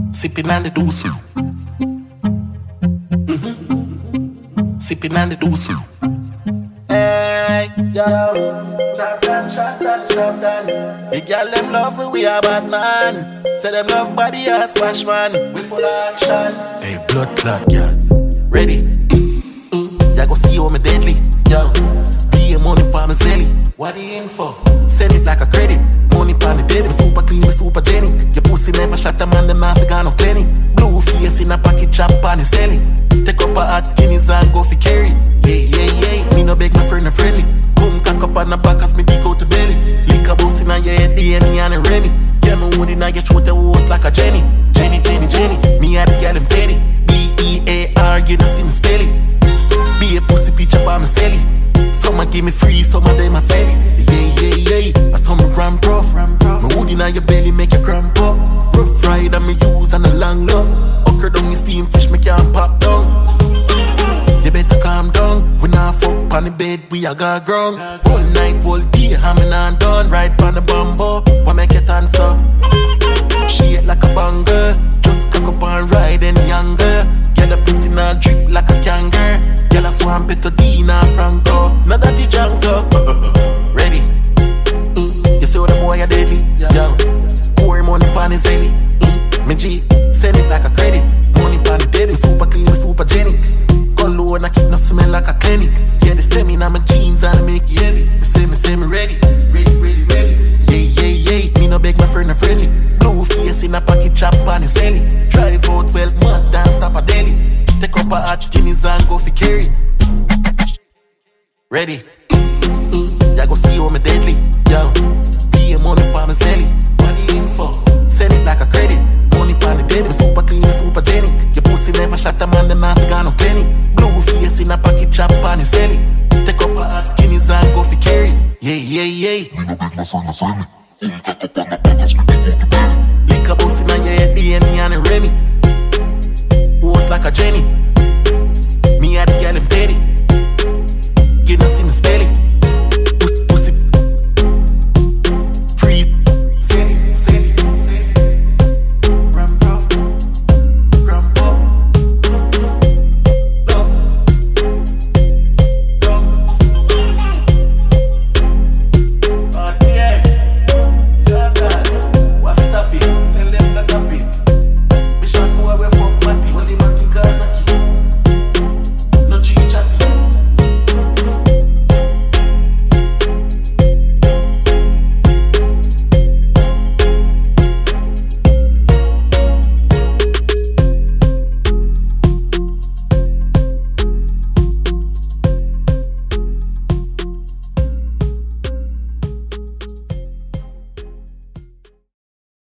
Sipping on the deuce. Sipping on the deuce. Hey, yo. Chop down, chop down, chop down. The girl them love when we are bad man. Say them love body and smash man. We full action. Hey, blood clot girl. Ready? Ya go see how me deadly. Yo, pay money for my zelly. What the info? Send it like a credit. Money pan the bed, I'm super clean, I'm super genic. Your pussy never shot a man, the master got no plenty. Blue face in a pocket, chop on the selling. Take up a hot guineas and go for carry. Yeah. Me no beg my friend, no friendly. Boom, cock up on the back as me dig out the belly. Lick a boss in your head, DNA and a Remy. You know what in your throat, the was like a Jenny. Jenny. Me had the girl in petty. B-E-A-R, you don't see me spell it. Be a pussy picture by my celly. Some give me free, some of them I sell it. Yeah. I saw me ram rough. My wood in your belly make you cramp up. Rough ride and me use and a long love. Ocker down your steam fish, me can't pop down. You better calm down. We not fuck on the bed, we a got ground. All night, all day, hamming and done. Ride on the bamboo, what make it answer? She hit like a banger. Just cock up and ride any younger. Get a pussy now drip like a kangaroo. Girl a swamp it to Dina Franco. Now that the Django. Ready? You see what the boy a deadly? Yo, pour money pan his belly. Me G, send it like a credit. Money pan the bed, super clean, we super genic. Go low and I keep no smell like a clinic. Yeah, they send me in my jeans and I make it heavy. Me say me ready. Yeah. Me no beg my friend, no friendly. Blue face in a pocket, chop on his belly. Drive out 12 months, dance stop a daily. Take up a hot guineas and go for carry. Ready? Ya go see how me deadly. Yo, pay money for my zelly. What the info? Send it like a credit. Money pan the bed, I'm super clean, I'm super genic. Your pussy never shot a man, the master got no penny. Blue face in a pocket, chop on his belly. Take up a hot guineas and go for carry. Yeah. Me no beg my friend, no friendly. Take up on the back,